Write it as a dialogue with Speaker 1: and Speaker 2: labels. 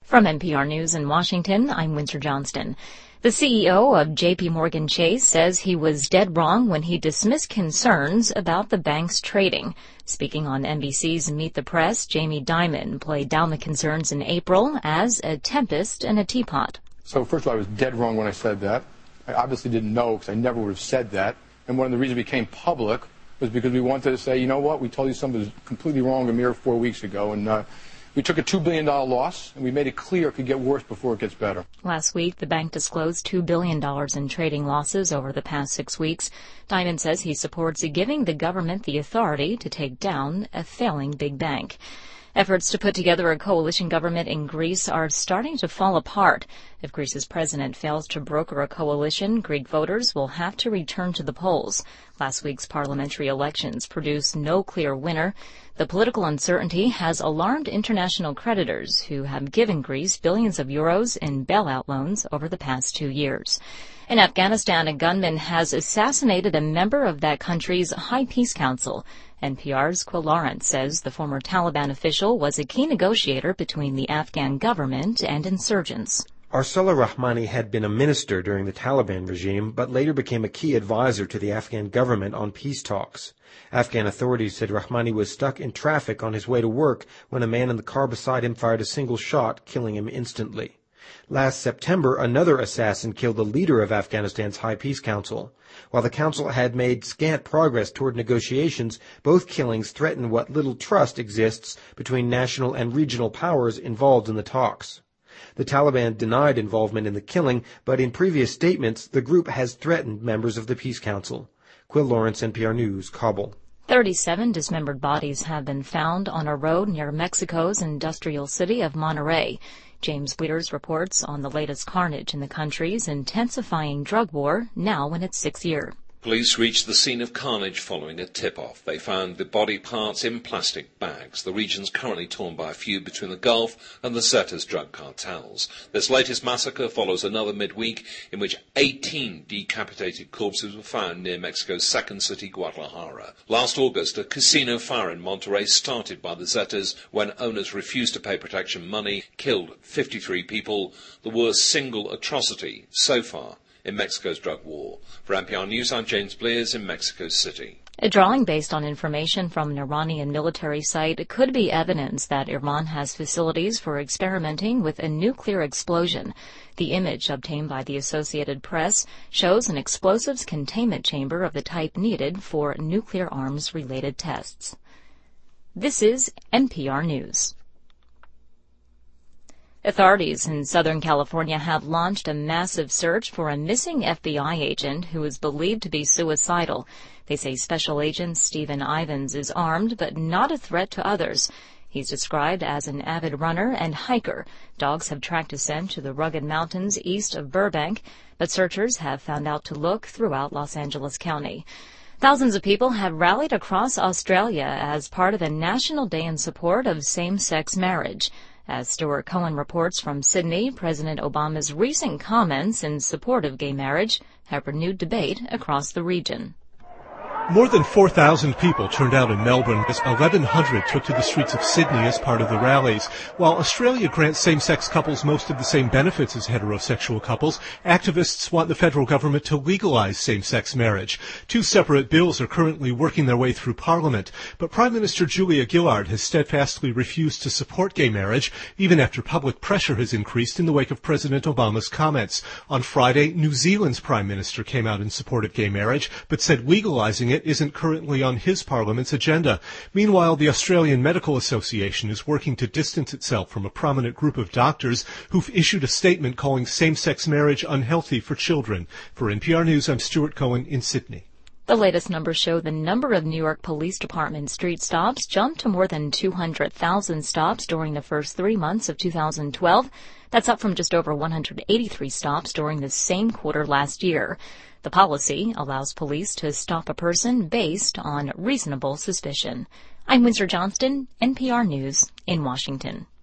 Speaker 1: From NPR News in Washington, I'm Winter Johnston. The CEO of J.P. Morgan Chase says he was dead wrong when he dismissed concerns about the bank's trading. Speaking on NBC's Meet the Press, Jamie Dimon played down the concerns in April as a tempest in a teapot.
Speaker 2: So first of all, I was dead wrong when I said that. I obviously didn't know because I never would have said that. And one of the reasons it became public was because we wanted to say, you know what, we told you something was completely wrong a mere 4 weeks ago. And we took a $2 billion loss, and we made it clear it could get worse before it gets better.
Speaker 1: Last week, the bank disclosed $2 billion in trading losses over the past 6 weeks. Dimon says he supports giving the government the authority to take down a failing big bank. Efforts to put together a coalition government in Greece are starting to fall apart. If Greece's president fails to broker a coalition, Greek voters will have to return to the polls. Last week's parliamentary elections produced no clear winner. The political uncertainty has alarmed international creditors who have given Greece billions of euros in bailout loans over the past 2 years. In Afghanistan, a gunman has assassinated a member of that country's High Peace Council. NPR's Quil Lawrence says the former Taliban official was a key negotiator between the Afghan government and insurgents.
Speaker 3: Arsalan Rahmani had been a minister during the Taliban regime, but later became a key advisor to the Afghan government on peace talks. Afghan authorities said Rahmani was stuck in traffic on his way to work when a man in the car beside him fired a single shot, killing him instantly. Last September, another assassin killed the leader of Afghanistan's High Peace Council. While the council had made scant progress toward negotiations, both killings threaten what little trust exists between national and regional powers involved in the talks. The Taliban denied involvement in the killing, but in previous statements, the group has threatened members of the Peace Council. Quil Lawrence, NPR News, Kabul.
Speaker 1: 37 dismembered bodies have been found on a road near Mexico's industrial city of Monterrey. James Wieters reports on the latest carnage in the country's intensifying drug war, now in its 6th year.
Speaker 4: Police reached the scene of carnage following a tip-off. They found the body parts in plastic bags. The region's currently torn by a feud between the Gulf and the Zetas drug cartels. This latest massacre follows another midweek in which 18 decapitated corpses were found near Mexico's second city, Guadalajara. Last August, a casino fire in Monterrey, started by the Zetas when owners refused to pay protection money, killed 53 people, the worst single atrocity so far in Mexico's drug war. For NPR News, I'm James Blears in Mexico City.
Speaker 1: A drawing based on information from an Iranian military site could be evidence that Iran has facilities for experimenting with a nuclear explosion. The image obtained by the Associated Press shows an explosives containment chamber of the type needed for nuclear arms-related tests. This is NPR News. Authorities in Southern California have launched a massive search for a missing FBI agent who is believed to be suicidal. They say Special Agent Stephen Ivins is armed but not a threat to others. He's described as an avid runner and hiker. Dogs have tracked his scent to the rugged mountains east of Burbank, but searchers have found out to look throughout Los Angeles County. Thousands of people have rallied across Australia as part of a national day in support of same-sex marriage. As Stuart Cohen reports from Sydney, President Obama's recent comments in support of gay marriage have renewed debate across the region.
Speaker 5: More than 4,000 people turned out in Melbourne as 1,100 took to the streets of Sydney as part of the rallies. While Australia grants same-sex couples most of the same benefits as heterosexual couples, activists want the federal government to legalize same-sex marriage. 2 separate bills are currently working their way through Parliament, but Prime Minister Julia Gillard has steadfastly refused to support gay marriage, even after public pressure has increased in the wake of President Obama's comments. On Friday, New Zealand's Prime Minister came out in support of gay marriage, but said legalizing it isn't currently on his parliament's agenda. Meanwhile, the Australian Medical Association is working to distance itself from a prominent group of doctors who've issued a statement calling same-sex marriage unhealthy for children. For NPR News, I'm Stuart Cohen in Sydney.
Speaker 1: The latest numbers show the number of New York Police Department street stops jumped to more than 200,000 stops during the first 3 months of 2012. That's up from just over 183 stops during the same quarter last year. The policy allows police to stop a person based on reasonable suspicion. I'm Windsor Johnston, NPR News in Washington.